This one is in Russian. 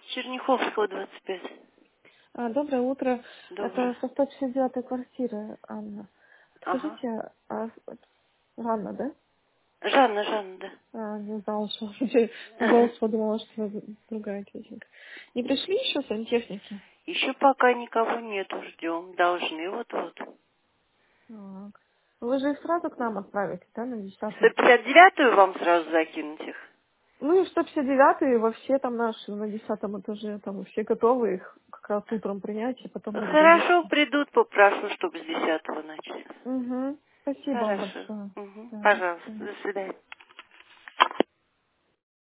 Черняховского, 25. Доброе утро. Доброе. Это со 159-й квартиры, Анна. Ага. Скажите, Жанна, да? Жанна, да. Не знала, что голос подумала, что другая тетенька. Не пришли еще сантехники? Еще пока никого нету, ждем. Должны вот-вот. Так. Вы же их сразу к нам отправите, да, на 10-й? 159-ю вам сразу закинуть их? Ну и 159-й, во все там наши на 10-м этаже, там все готовы их как раз утром принять, и потом их будет. Хорошо, придут, попрошу, чтобы с 10-го начали. Угу. Спасибо вам Хорошо. большое. Угу. Да, до Пожалуйста, свидания. до свидания.